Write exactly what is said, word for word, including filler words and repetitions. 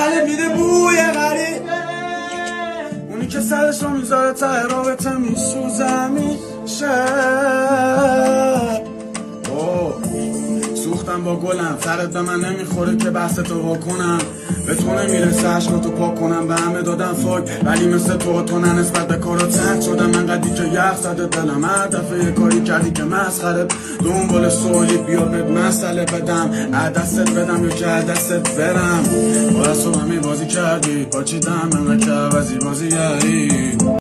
بله میده بوی غریب، اونی که سرش رو میذاره ته رابطه میسوزه میشه. سوختم با گلم، سرت به من نمیخوره که بحث تو واکنم، به تو نمیرسه عشقاتو پاک کنم، به همه دادم فاک ولی مثل تو تو نه نسبت به کارات سنگ شدم. من قدی که یخ زده دلم، هر دفعه یه کاری کردی که مسخره، دنبال سوالی بیا به مسئله بدم، دستت بدم یا که دستت برم. با اصلا همی بازی کردی پاچیدم من که عوضی بازی گردی.